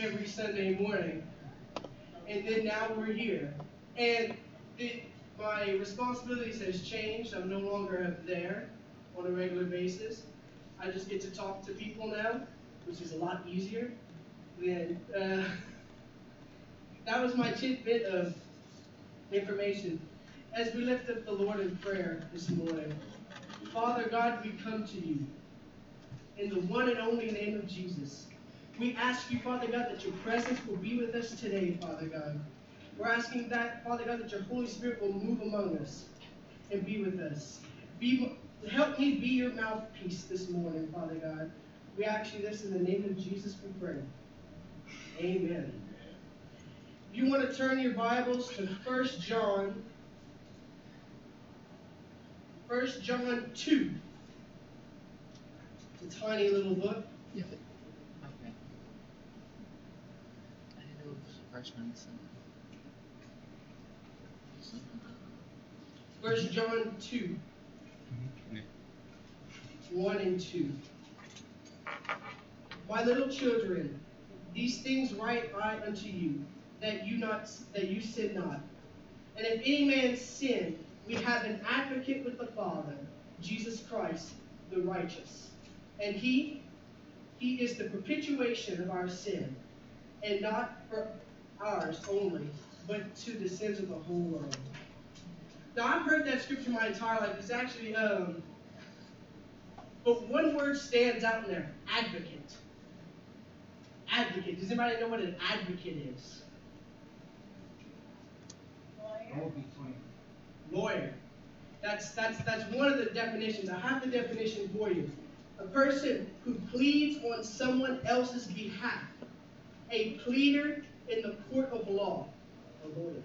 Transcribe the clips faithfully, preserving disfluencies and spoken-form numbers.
every Sunday morning. And then now we're here. And it, my responsibilities has changed. I'm no longer there on a regular basis. I just get to talk to people now, which is a lot easier. Then uh, that was my tidbit of information. As we lift up the Lord in prayer this morning, Father God, we come to you in the one and only name of Jesus. We ask you, Father God, that your presence will be with us today, Father God. We're asking that, Father God, that your Holy Spirit will move among us and be with us. Be, help me be your mouthpiece this morning, Father God. We ask you this in the name of Jesus we pray. Amen. If you want to turn your Bibles to First John, First John two. It's a tiny little book. Yeah. Okay. I didn't know it was the first one. So. First John two. one and two. My little children, these things write I unto you, that you not that you sin not. And if any man sin, we have an advocate with the Father, Jesus Christ, the righteous. And he, he is the perpetuation of our sin, and not for ours only, but to the sins of the whole world. Now, I've heard that scripture my entire life. It's actually, um, but one word stands out in there, advocate. Advocate. Does anybody know what an advocate is? Lawyer. Lawyer. That's, that's, that's one of the definitions. I have the definition for you. A person who pleads on someone else's behalf. A pleader in the court of law. A lawyer.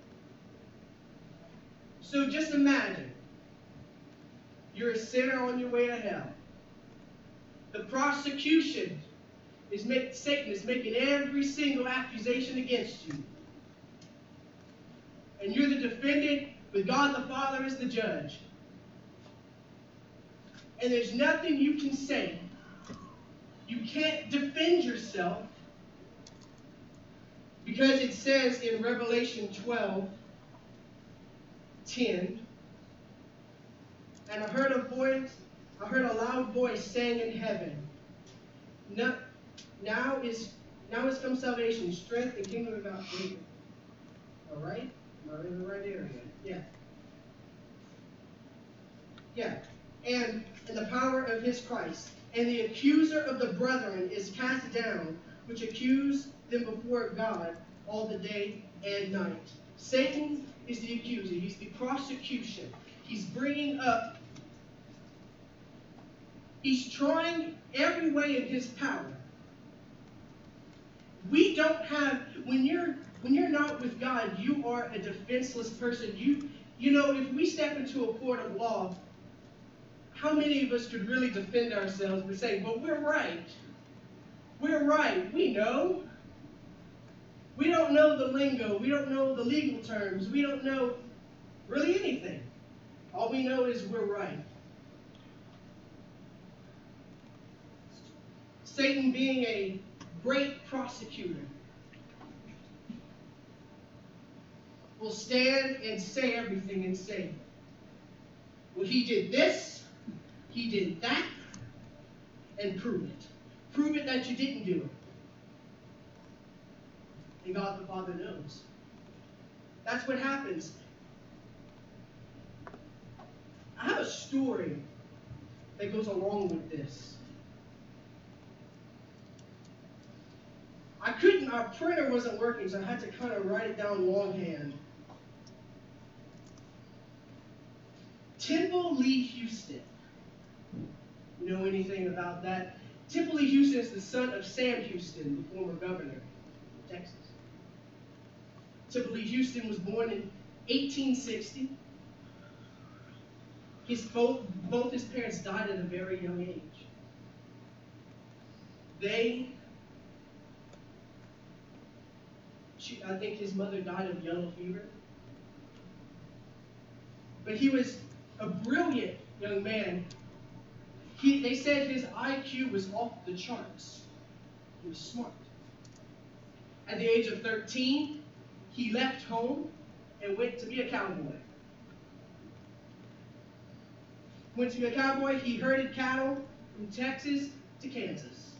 So just imagine, you're a sinner on your way to hell. The prosecution is make, Satan is making every single accusation against you. And you're the defendant, with God the Father as the judge. And there's nothing you can say. You can't defend yourself, because it says in Revelation twelve, ten, and I heard a voice, I heard a loud voice saying in heaven, now, now is now is come salvation, strength, and kingdom of God. All right? Am I in the right area? Yeah. Yeah. And, and the power of his Christ. And the accuser of the brethren is cast down, which accuse them before God all the day and night. Satan is the accuser. He's the prosecution. He's bringing up, he's trying every way in his power. We don't have, when you're when you're not with God, you are a defenseless person. You you know, if we step into a court of law, how many of us could really defend ourselves by saying, but we're right. We're right. We know. We don't know the lingo. We don't know the legal terms. We don't know really anything. All we know is we're right. Satan being a great prosecutor will stand and say everything and say, well, he did this, he did that, and prove it. Prove it that you didn't do it. And God the Father knows. That's what happens. I have a story that goes along with this. I couldn't, our printer wasn't working, so I had to kind of write it down longhand. Temple Lee Houston. You know anything about that? Temple Lee Houston is the son of Sam Houston, the former governor of Texas. Temple Lee Houston was born in eighteen sixty. His both, both his parents died at a very young age. They, she, I think his mother died of yellow fever. But he was a brilliant young man. He, they said his I Q was off the charts. He was smart. At the age of thirteen, he left home and went to be a cowboy. Went to be a cowboy, he herded cattle from Texas to Kansas.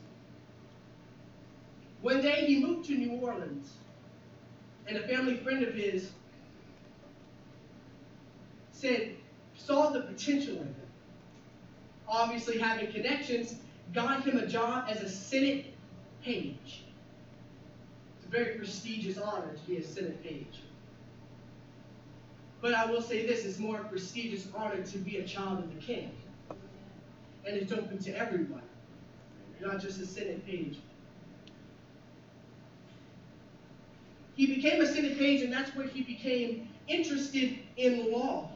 One day he moved to New Orleans, and a family friend of his said, saw the potential in him. Obviously having connections, got him a job as a Senate page. It's a very prestigious honor to be a Senate page. But I will say this, it's more a prestigious honor to be a child of the king. And it's open to everyone, not just a Senate page. He became a Senate page, and that's where he became interested in law.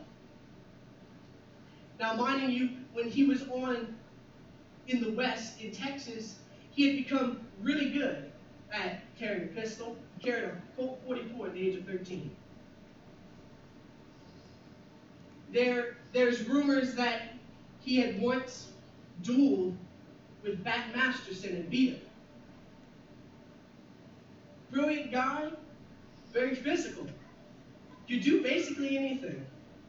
Now, minding you, when he was on in the West, in Texas, he had become really good at carrying a pistol. He carried a Colt forty-four at the age of thirteen. There, there's rumors that he had once dueled with Bat Masterson and beat him. Brilliant guy, very physical. You do basically anything.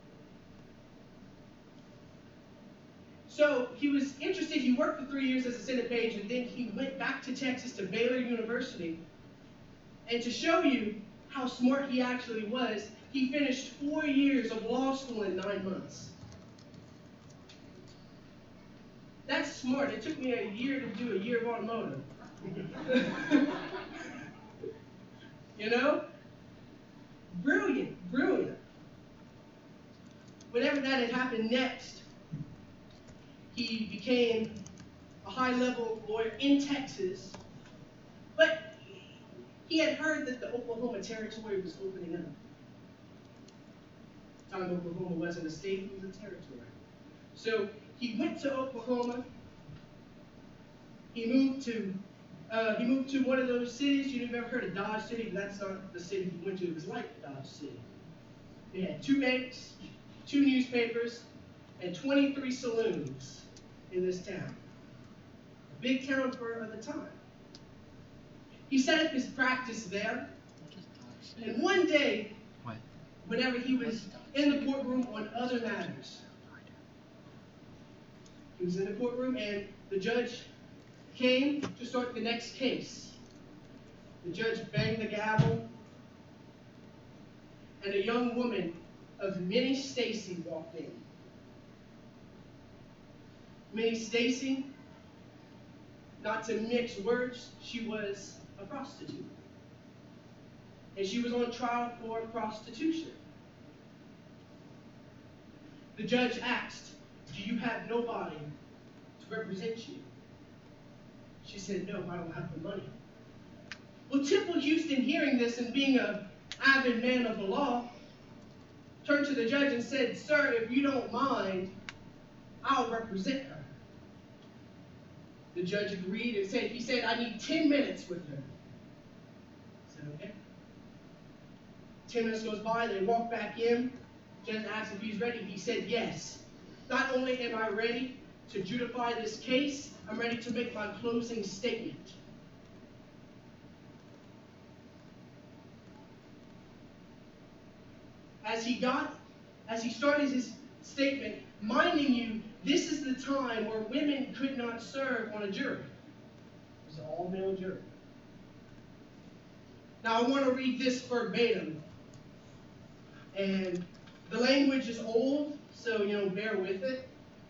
So he was interested, he worked for three years as a Senate page, and then he went back to Texas to Baylor University. And to show you how smart he actually was, he finished four years of law school in nine months. That's smart. It took me a year to do a year of automotive. You know? Brilliant, brilliant. Whenever that had happened next, he became a high-level lawyer in Texas, but he had heard that the Oklahoma Territory was opening up. At the time Oklahoma wasn't a state, it was a territory. So he went to Oklahoma. He moved to uh, he moved to one of those cities. You've ever heard of Dodge City? But that's not the city he went to. It was like Dodge City. They had two banks, two newspapers, and twenty-three saloons in this town. A big town for the time. He set up his practice there, and one day, What? whenever he was in the courtroom on other matters, he was in the courtroom and the judge came to start the next case. The judge banged the gavel, and a young woman of Minnie Stacy walked in. Minnie Stacy, not to mix words, she was a prostitute. And she was on trial for prostitution. The judge asked, "Do you have nobody to represent you?" She said, "No, I don't have the money." Well, Temple Houston, hearing this and being an avid man of the law, turned to the judge and said, "Sir, if you don't mind, I'll represent her." The judge agreed and said, he said, "I need ten minutes with her." I said, "Okay." Ten minutes goes by, they walk back in. The judge asked if he's ready. He said, "Yes. Not only am I ready to judify this case, I'm ready to make my closing statement." As he got, as he started his statement, minding you, this is the time where women could not serve on a jury. It was an all-male jury. Now I want to read this verbatim. And the language is old, so, you know, bear with it.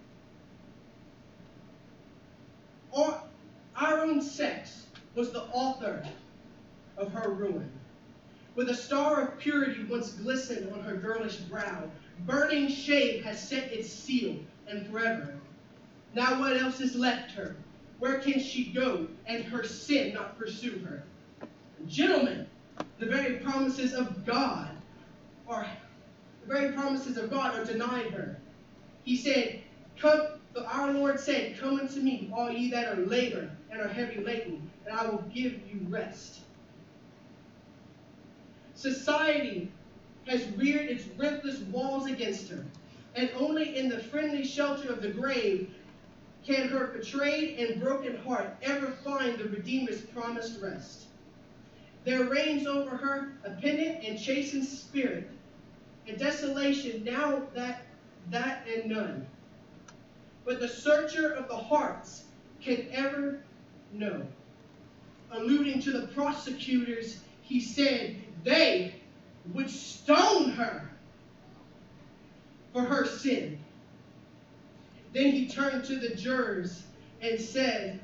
Our, our own sex was the author of her ruin. With a star of purity once glistened on her girlish brow, burning shame has set its seal, and forever. Now what else is left her? Where can she go, and her sin not pursue her? Gentlemen, the very promises of God are the very promises of God are denied her. He said, "Come." Our Lord said, "Come unto me, all ye that are labor and are heavy laden, and I will give you rest." Society has reared its ruthless walls against her, and only in the friendly shelter of the grave can her betrayed and broken heart ever find the Redeemer's promised rest. There reigns over her a penitent and chastened spirit, and desolation now that that and none. But the searcher of the hearts can ever know. Alluding to the prosecutors, he said they would stone her for her sin. Then he turned to the jurors and said,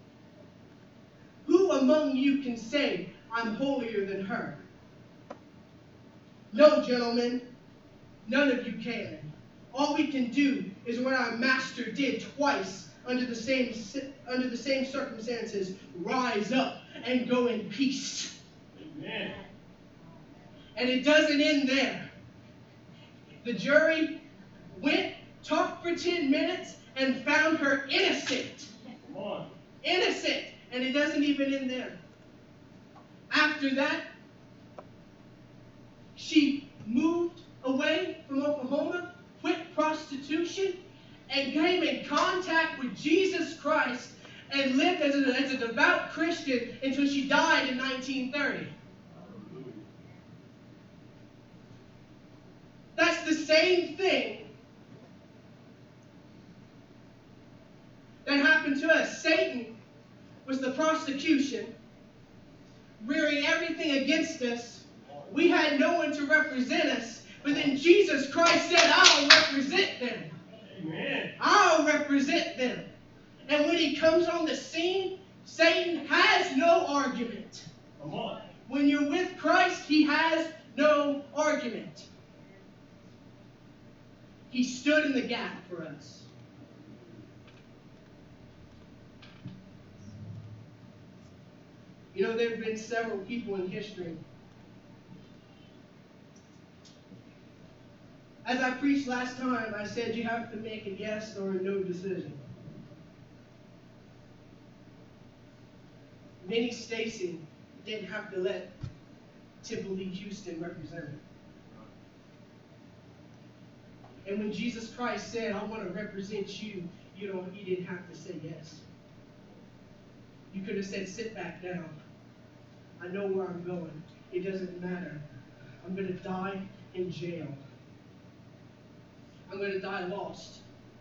"Who among you can say I'm holier than her?" "No, gentlemen, none of you can. All we can do is what our master did twice under the same under the same circumstances, rise up and go in peace." Amen. And it doesn't end there. The jury went, talked for ten minutes, and found her innocent. Come on. Innocent. And it doesn't even end there. After that, she moved away from Oklahoma, quit prostitution, and came in contact with Jesus Christ and lived as a, as a devout Christian until she died in nineteen thirty. That's the same thing that happened to us. Satan was the prosecution, rearing everything against us. We had no one to represent us, but then Jesus Christ said, "I'll represent them." Amen. I'll represent them. And when he comes on the scene, Satan has no argument. Come on. When you're with Christ, he has no argument. He stood in the gap for us. You know, there have been several people in history. As I preached last time, I said you have to make a yes or a no decision. Minnie Stacy didn't have to let Temple Lee Houston represent her. And when Jesus Christ said, "I want to represent you," you know, he didn't have to say yes. You could have said, "Sit back down. I know where I'm going. It doesn't matter. I'm going to die in jail. I'm going to die lost."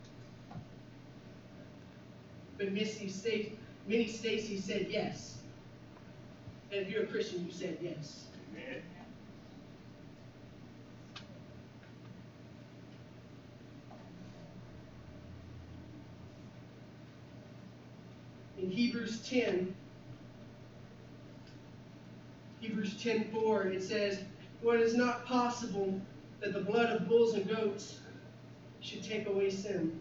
But Missy Stacy, Minnie Stacy said yes. And if you're a Christian, you said yes. Amen. In Hebrews ten, Hebrews ten four, it says, "For it is not possible that the blood of bulls and goats should take away sin."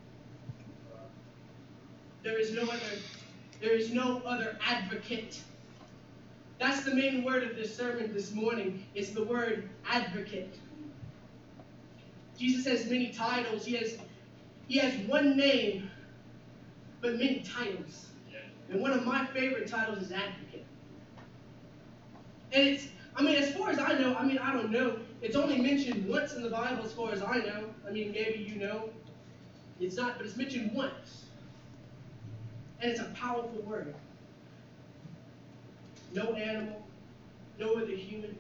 There is no other, there is no other advocate. That's the main word of this sermon this morning. It's the word advocate. Jesus has many titles. He has, he has one name, but many titles. And one of my favorite titles is advocate. And it's, I mean, as far as I know, I mean, I don't know. It's only mentioned once in the Bible as far as I know. I mean, maybe you know. It's not, but it's mentioned once. And it's a powerful word. No animal, no other human.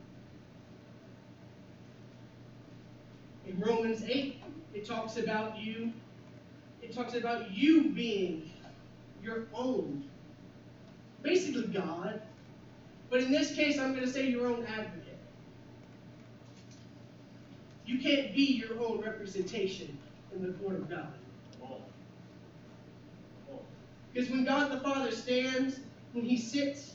In Romans eight, it talks about you. It talks about you being your own. Basically God. But in this case, I'm going to say your own advocate. You can't be your own representation in the court of God. Because when God the Father stands, when he sits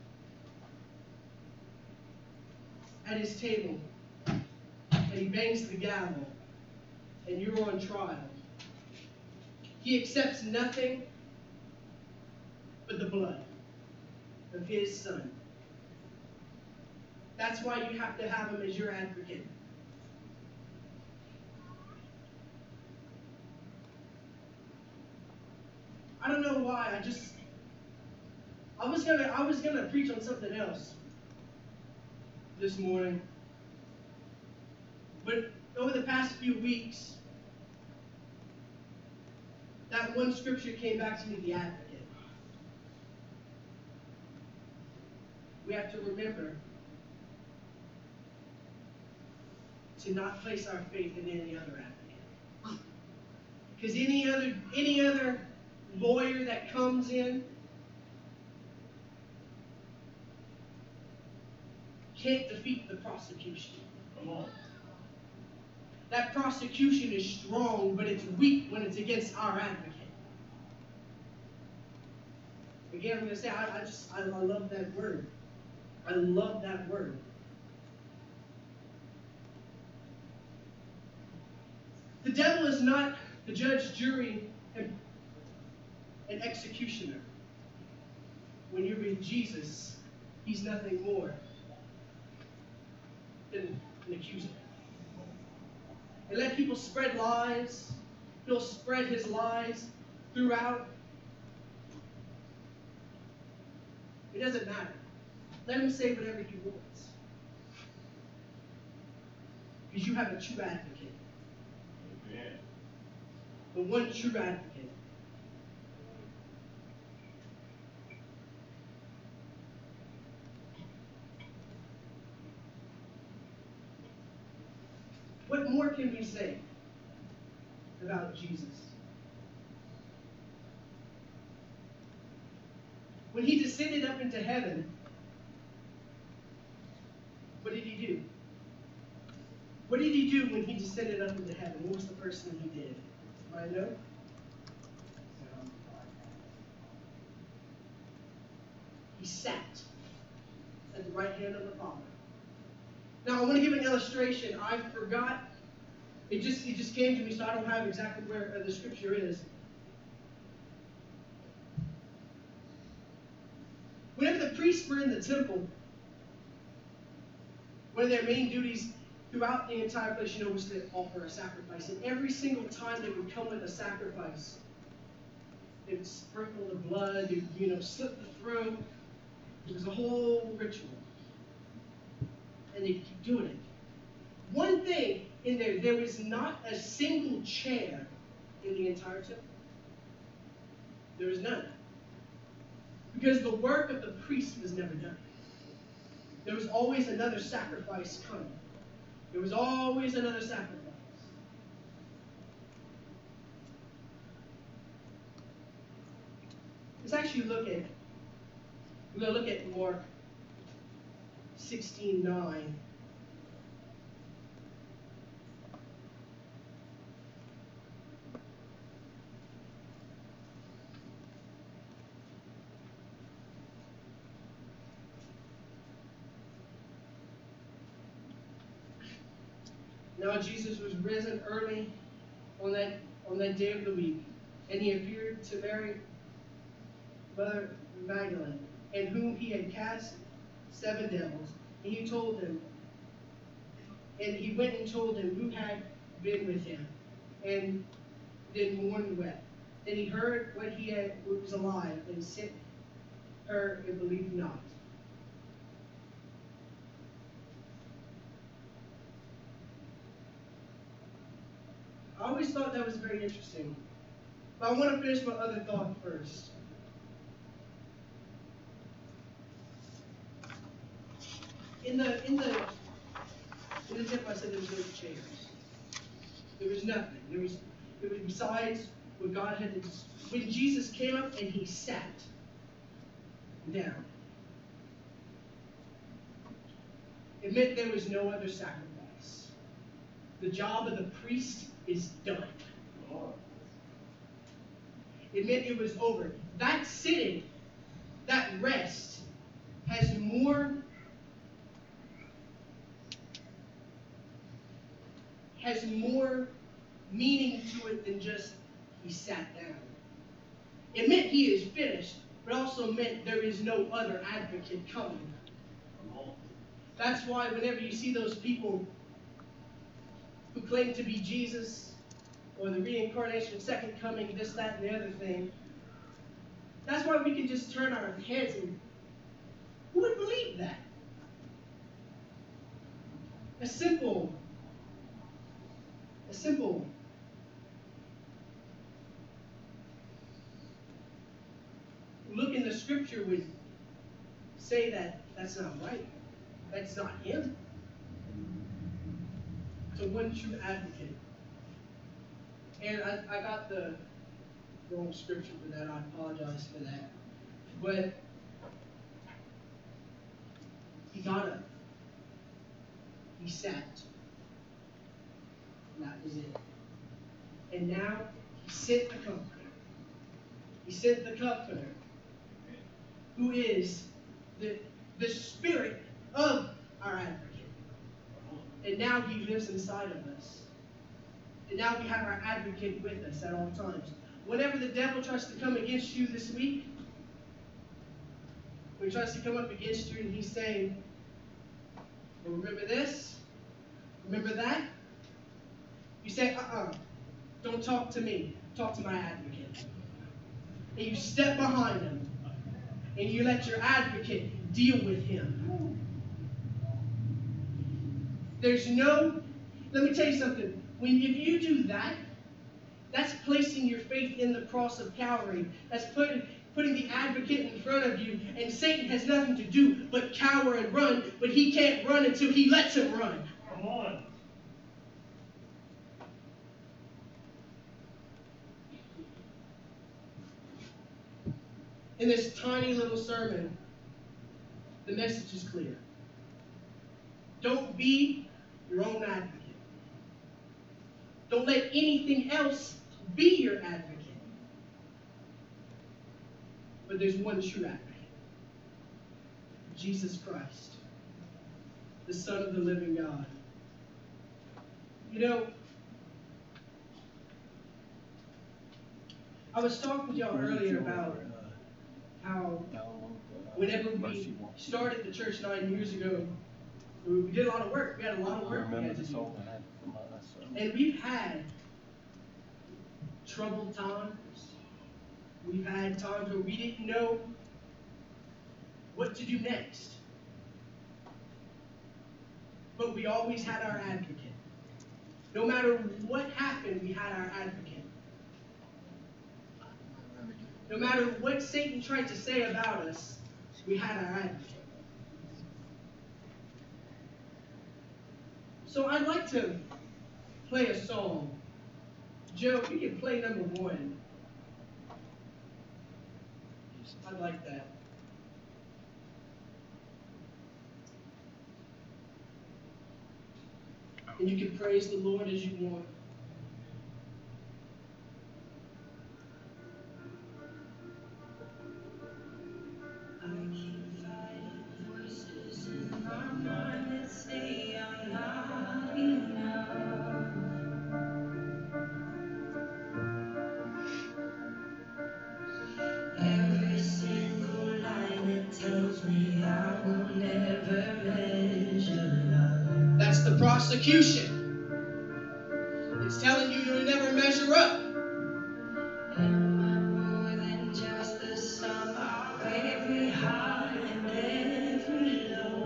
at his table, and he bangs the gavel, and you're on trial, he accepts nothing but the blood of his Son. That's why you have to have him as your advocate. I don't know why. I just I was gonna I was gonna preach on something else this morning. But over the past few weeks, that one scripture came back to me, the advocate. we have to remember to not place our faith in any other advocate. Because any other any other lawyer that comes in can't defeat the prosecution. Come on. That prosecution is strong, but it's weak when it's against our advocate. Again, I'm going to say, I, I just, I, I love that word. I love that word. The devil is not the judge, jury, and, and executioner. When you're with Jesus, he's nothing more than an accuser. And let people spread lies. He'll spread his lies throughout. It doesn't matter. Let him say whatever he wants. Because you have a true advocate. Amen. The one true advocate. What more can we say about Jesus? When he descended up into heaven, what did he do? What did he do when he descended up into heaven? What was the first thing he did? Anybody know? He sat at the right hand of the Father. Now I want to give an illustration. I forgot. It just it just came to me, so I don't have exactly where uh, the scripture is. Whenever the priests were in the temple, one of their main duties throughout the entire place, you know, was to offer a sacrifice. And every single time they would come with a sacrifice, they would sprinkle the blood, they would, you know, slit the throat. It was a whole ritual. And they keep doing it. One thing in there, there was not a single chair in the entire temple. There was none. Because the work of the priest was never done. There was always another sacrifice coming. There was always another sacrifice. Let's actually look at, we're going to look at Mark sixteen nine. Now Jesus was risen early on that on that day of the week, and he appeared to Mary, Mother Magdalene, and whom he had cast seven devils. And he told them, and he went and told them who had been with him, and then mourned and wept. Then he heard what he had was alive, and sent her and believed not. I always thought that was very interesting. But I want to finish my other thought first. In the in the in the tip I said there was no chairs. There was nothing. There was it was besides what God had to when Jesus came up and he sat down. It meant there was no other sacrifice. The job of the priest is done. It meant it was over. That sitting, that rest, has more has more meaning to it than just he sat down. It meant he is finished, but also meant there is no other advocate coming. That's why whenever you see those people who claim to be Jesus, or the reincarnation, second coming, this, that, and the other thing, that's why we can just turn our heads and who would believe that? A simple, a simple look in the scripture would say that That's not right. That's not him. It's a one true advocate. And I, I got the wrong scripture for that. I apologize for that. But he got up. He sat. And that was it. And now he sent the comforter. He sent the comforter, who is the, the spirit of our advocate. And now he lives inside of us. And now we have our advocate with us at all times. Whenever the devil tries to come against you this week, when he tries to come up against you and he's saying, well, remember this? Remember that? You say, uh-uh, don't talk to me. Talk to my advocate. And you step behind him. And you let your advocate deal with him. There's no, let me tell you something. When if you do that, that's placing your faith in the cross of Calvary. That's putting putting the advocate in front of you, and Satan has nothing to do but cower and run, but he can't run until he lets him run. Come on. In this tiny little sermon, the message is clear. Don't be your own advocate. Don't let anything else be your advocate. But there's one true advocate. Jesus Christ, the Son of the living God. You know, I was talking to y'all earlier about how whenever we started the church nine years ago, we did a lot of work. We had a lot of work we had to do. And we've had troubled times. We've had times where we didn't know what to do next. But we always had our advocate. No matter what happened, we had our advocate. No matter what Satan tried to say about us, we had our advocate. So I'd like to play a song. Joe, if you can play number one. I'd like that. And you can praise the Lord as you want. I keep fighting voices in my mind that say I'm not enough. Every single line that tells me I will never measure up. That's the prosecution. It's telling you you'll never measure up. Am I more than just the sum of every high and every low?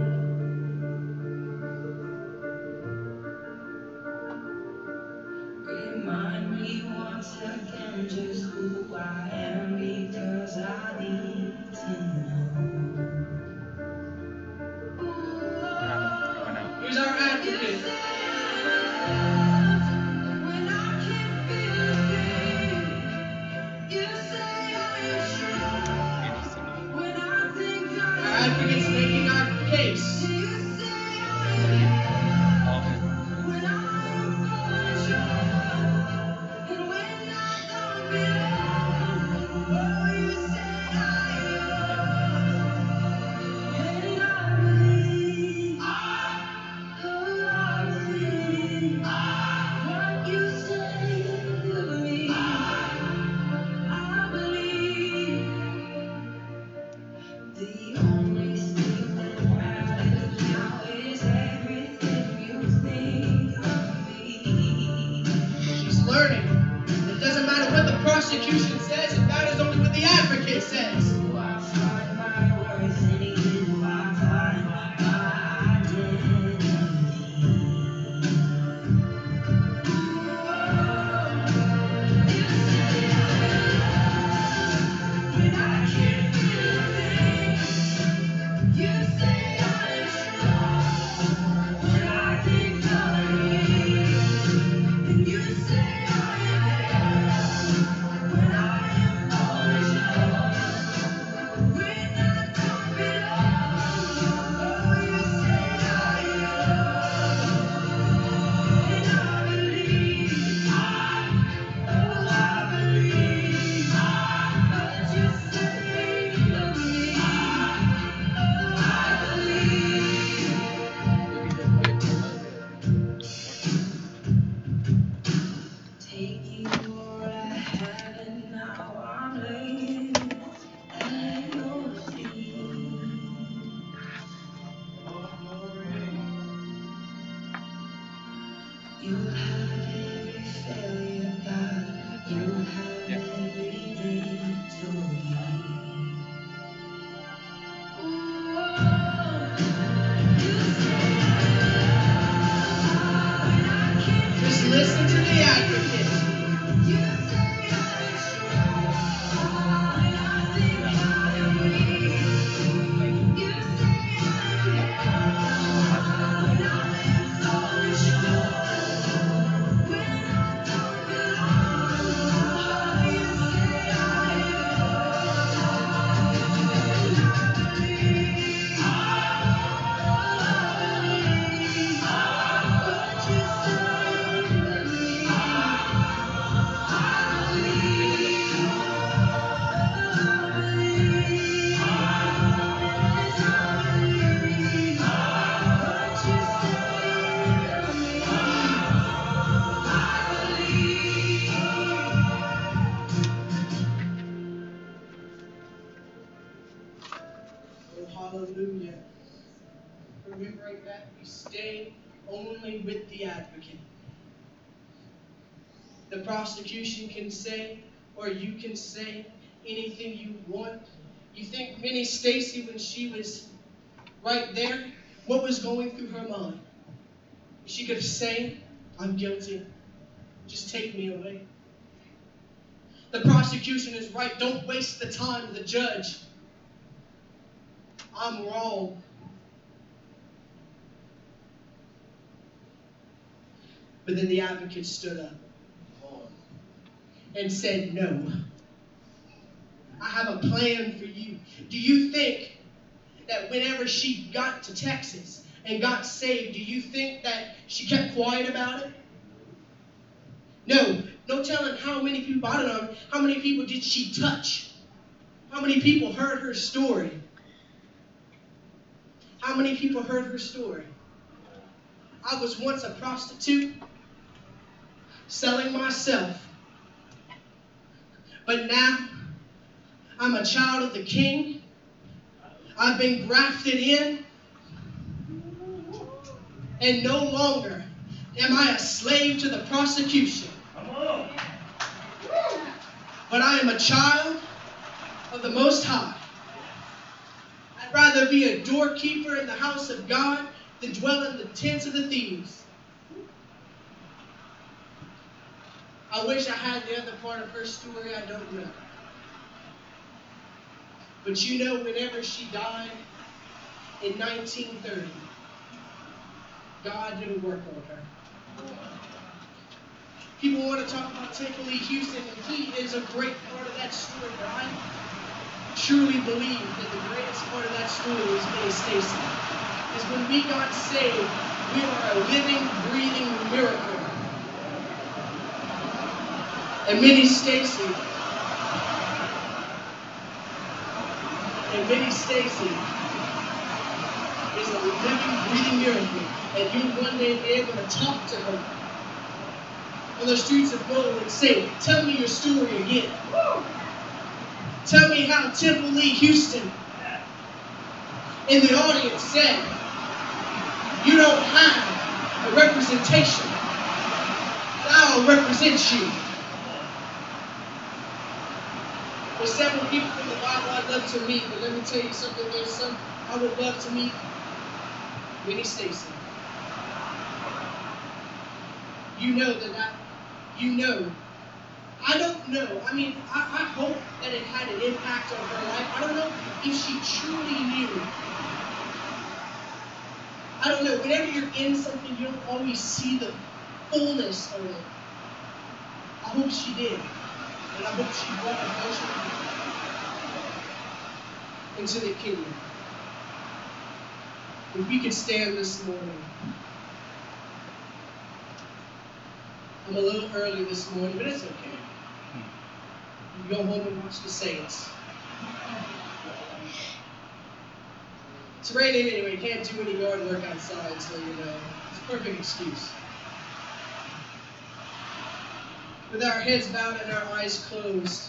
Remind me once again just who I am, because I need to know. Here's our advocate. When I can't feel a thing, you say I am strong. When I think Our I advocate's making our case. you say I am. When I am falling short, and when I don't belong, oh, you say I am. And I believe, oh, I believe what you say of me. I believe the only thing that matters You have every failure, God. You have Yeah. every victory. Oh, you say I can't. Just listen to the advocate. You say I'm strong when I think I'm weak. You say I'm held when I'm so sure. When I don't belong, you say Oh, hallelujah. Remembering that we stay only with the advocate. The prosecution can say, or you can say, anything you want. You think Minnie Stacy, when she was right there, what was going through her mind? She could have said, I'm guilty. Just take me away. The prosecution is right. Don't waste the time of the judge. I'm wrong. But then the advocate stood up and said, no. I have a plan for you. Do you think that whenever she got to Texas and got saved, do you think that she kept quiet about it? No. No telling how many people, I don't know, how many people did she touch? How many people heard her story? How many people heard her story? I was once a prostitute, selling myself. But now, I'm a child of the King. I've been grafted in. And no longer am I a slave to the prosecution. Come on. But I am a child of the Most High. I'd rather be a doorkeeper in the house of God than dwell in the tents of the thieves. I wish I had the other part of her story. I don't know. But you know, whenever she died in nineteen thirty, God did a work on her. People want to talk about Temple Lee Houston, and he is a great part of that story, but I truly believe that the greatest part of that story is Minnie Stacy. Is when we got saved, we are a living, breathing miracle. And Minnie Stacy, and Minnie Stacy is a living, breathing miracle. And you'll one day be able to talk to her on the streets of gold and say, tell me your story again. Tell me how Temple Lee Houston in the audience said, you don't have a representation. I'll represent you. There's several people from the Bible I'd love to meet, but let me tell you something. There's some I would love to meet. Minnie Stacy. You know that I, you know, I don't know. I mean, I, I hope that it had an impact on her life. I don't know if she truly knew. I don't know. Whenever you're in something, you don't always see the fullness of it. I hope she did. And I hope she brought a into the kingdom. If we could stand this morning. I'm a little early this morning, but it's okay. You go home and watch the Saints. It's raining anyway. Can't do any yard work outside, so you know it's a perfect excuse. With our heads bowed and our eyes closed,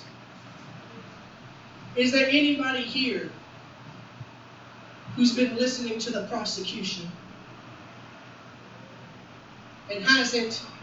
is there anybody here who's been listening to the prosecution? and hasn't